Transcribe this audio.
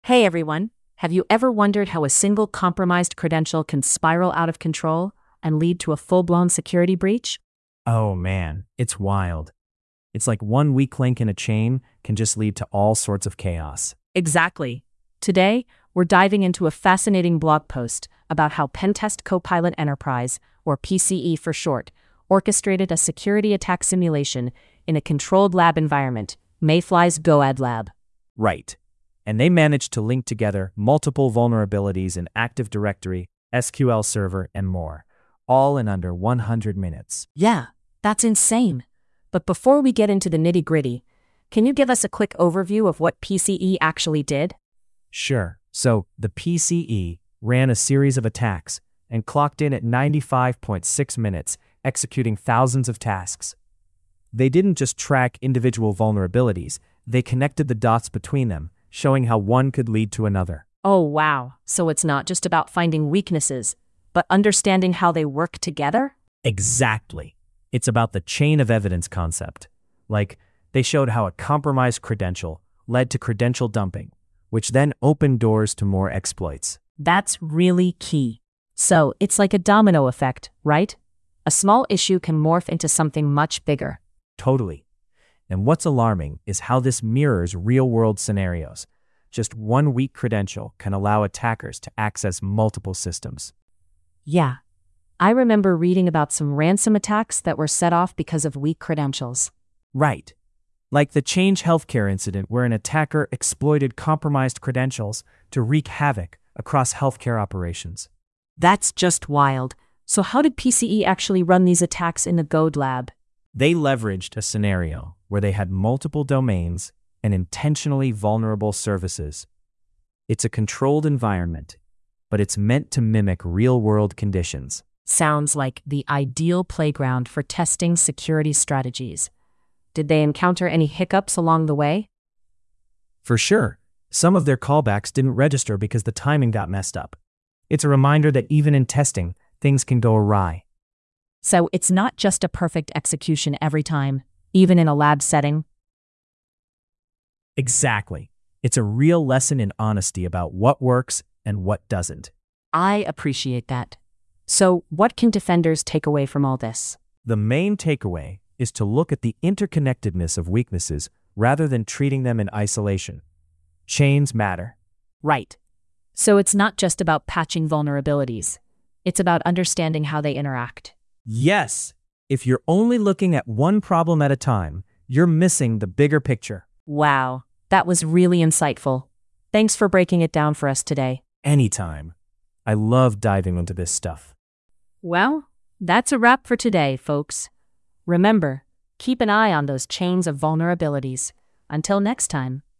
Hey everyone, have you ever wondered how a single compromised credential can spiral out of control and lead to a full-blown security breach? Oh man, it's wild. It's like one weak link in a chain can just lead to all sorts of chaos. Exactly. Today, we're diving into a fascinating blog post about how Pentest Copilot Enterprise, or PCE for short, orchestrated a security attack simulation in a controlled lab environment, Mayfly's GOAD lab. Right. And they managed to link together multiple vulnerabilities in Active Directory, SQL Server, and more, all in under 100 minutes. Yeah, that's insane. But before we get into the nitty-gritty, can you give us a quick overview of what PCE actually did? Sure. So, the PCE ran a series of attacks and clocked in at 95.6 minutes, executing thousands of tasks. They didn't just track individual vulnerabilities, they connected the dots between them, showing how one could lead to another. Oh wow, so it's not just about finding weaknesses, but understanding how they work together? Exactly. It's about the chain of evidence concept. Like, they showed how a compromised credential led to credential dumping, which then opened doors to more exploits. That's really key. So it's like a domino effect, right? A small issue can morph into something much bigger. Totally. And what's alarming is how this mirrors real-world scenarios. Just one weak credential can allow attackers to access multiple systems. Yeah, I remember reading about some ransom attacks that were set off because of weak credentials. Right. Like the Change Healthcare incident where an attacker exploited compromised credentials to wreak havoc across healthcare operations. That's just wild. So how did PCE actually run these attacks in the GOAD lab? They leveraged a scenario where they had multiple domains and intentionally vulnerable services. It's a controlled environment, but it's meant to mimic real-world conditions. Sounds like the ideal playground for testing security strategies. Did they encounter any hiccups along the way? For sure, some of their callbacks didn't register because the timing got messed up. It's a reminder that even in testing, things can go awry. So it's not just a perfect execution every time, even in a lab setting. Exactly. It's a real lesson in honesty about what works and what doesn't. I appreciate that. So what can defenders take away from all this? The main takeaway is to look at the interconnectedness of weaknesses rather than treating them in isolation. Chains matter. Right. So it's not just about patching vulnerabilities. It's about understanding how they interact. Yes, if you're only looking at one problem at a time, you're missing the bigger picture. Wow, that was really insightful. Thanks for breaking it down for us today. Anytime. I love diving into this stuff. Well, that's a wrap for today, folks. Remember, keep an eye on those chains of vulnerabilities. Until next time.